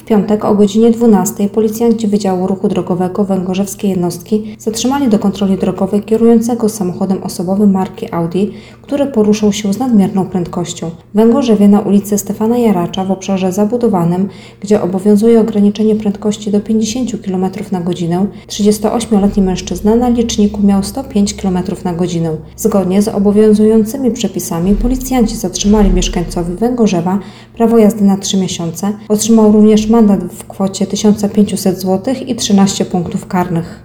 W piątek o godzinie 12 policjanci Wydziału Ruchu Drogowego Węgorzewskiej Jednostki zatrzymali do kontroli drogowej kierującego samochodem osobowym marki Audi, który poruszał się z nadmierną prędkością. W Węgorzewie na ulicy Stefana Jaracza w obszarze zabudowanym, gdzie obowiązuje ograniczenie prędkości do 50 km na godzinę, 38-letni mężczyzna na liczniku miał 105 km na godzinę. Zgodnie z obowiązującymi przepisami policjanci zatrzymali mieszkańcowi Węgorzewa prawo jazdy na 3 miesiące. Otrzymał również mandat w kwocie 1500 zł i 13 punktów karnych.